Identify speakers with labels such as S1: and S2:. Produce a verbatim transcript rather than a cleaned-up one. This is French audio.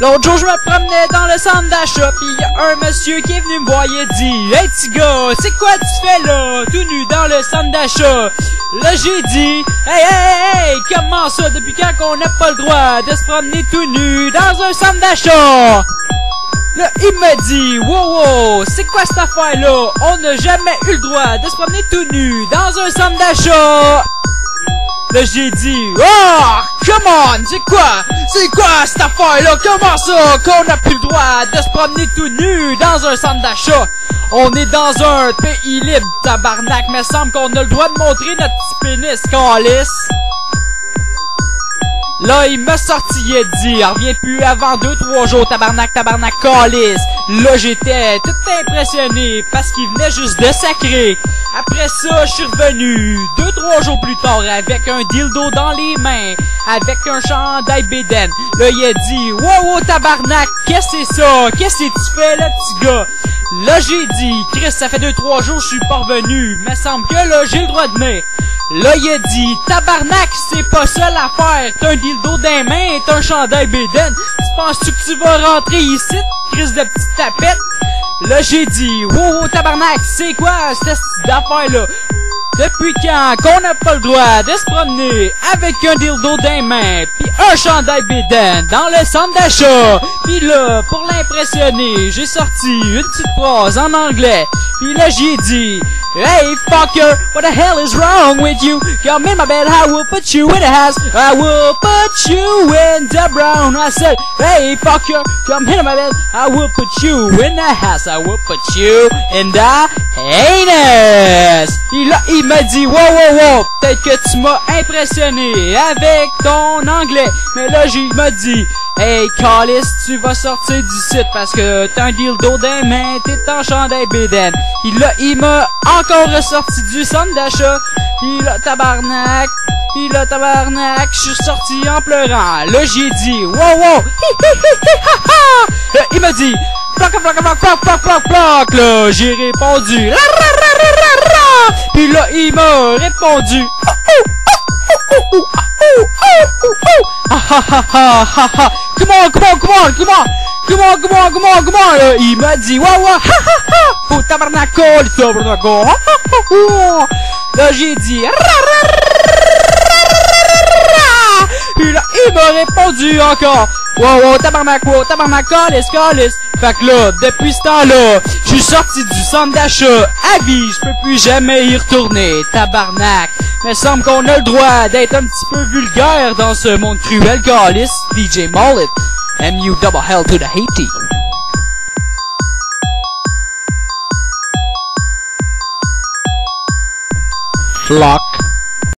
S1: L'autre jour, je me promenais dans le centre d'achat, pis y a un monsieur qui est venu me voir, il a dit « Hey, petit gars, c'est quoi tu fais là, tout nu dans le centre d'achat? » Là, j'ai dit « Hey, hey, hey, hey, comment ça, depuis quand qu'on n'a pas le droit de se promener tout nu dans un centre d'achat? » Là, il m'a dit, wow, wow, c'est quoi cette affaire-là? On n'a jamais eu le droit de se promener tout nu dans un centre d'achat. Là, j'ai dit, oh, come on, c'est quoi? C'est quoi cette affaire-là? Comment ça qu'on n'a plus le droit de se promener tout nu dans un centre d'achat? On est dans un pays libre, tabarnak, mais semble qu'on a le droit de montrer notre petit pénis, câlisse. Là, il m'a sorti, il a dit, reviens plus avant deux, trois jours, tabarnak, tabarnak, calice. Là, j'étais tout impressionné, parce qu'il venait juste de sacrer. Après ça, je suis revenu, deux, trois jours plus tard, avec un dildo dans les mains, avec un chandail bédaine. Là, il a dit, wow, wow, tabarnak, qu'est-ce que c'est ça? Qu'est-ce que tu fais, là, petit gars? Là, j'ai dit, Chris, ça fait deux, trois jours, je suis pas revenu, mais semble que là, j'ai le droit de venir. Là, il a dit, tabarnak, c'est pas ça l'affaire. T'as un dildo dans les mains et t'as un chandail bédaine. Tu penses-tu que tu vas rentrer ici, crise de petite tapette? Là, j'ai dit, wow, wow, tabarnak, c'est quoi cette affaire-là? Depuis quand qu'on n'a pas le droit de se promener avec un dildo dans les mains pis un chandail bédaine dans le centre d'achat? Pis là, pour l'impressionner, j'ai sorti une petite phrase en anglais. Pis là, j'ai dit, hey fucker, what the hell is wrong with you? Come in my bed, I will put you in the house. I will put you in the brown. I said, hey fucker, come in my bed, I will put you in the house. I will put you in the anus. Pis là, il m'a dit, wow, wow, wow, peut-être que tu m'as impressionné avec ton anglais. Mais là, j'ai m'a dit, hey, calice, tu vas sortir du site parce que t'as un dildo dans les mains, t'es en chandail bédaine. Pis là, il m'a encore ressorti du centre d'achat. Pis là, tabarnak. Pis là, tabarnak, je suis sorti en pleurant. Là, j'ai dit, wow, wow, là, il m'a dit, ploc, ploc, ploc, ploc, ploc, ploc, ploc. Là, j'ai répondu, ra, ra, ra, ra, ra, ra. Pis là, il m'a répondu, oh, oh, oh, oh, oh, oh, oh, oh, oh. Ha ha ha ha ha ha. Come on, come on, come on, come on. Come on, come on, come on, come on. Là, il m'a dit, wow, wow, ha ha ha. Oh, tabarnaco, tabarnaco. Ha ha ha. Là, j'ai dit, ra, ra, ra, ra. Puis là, il m'a répondu encore, wow, wow, tabarnak, wow, tabarnak, calice, calice. Fait que là, depuis ce temps-là, je suis sorti du centre d'achat à vie, je peux plus jamais y retourner, tabarnak. Mais semble qu'on a le droit d'être un petit peu vulgaire dans ce monde cruel, calice. D J Mullet, M U double hell to the Haiti. Flock.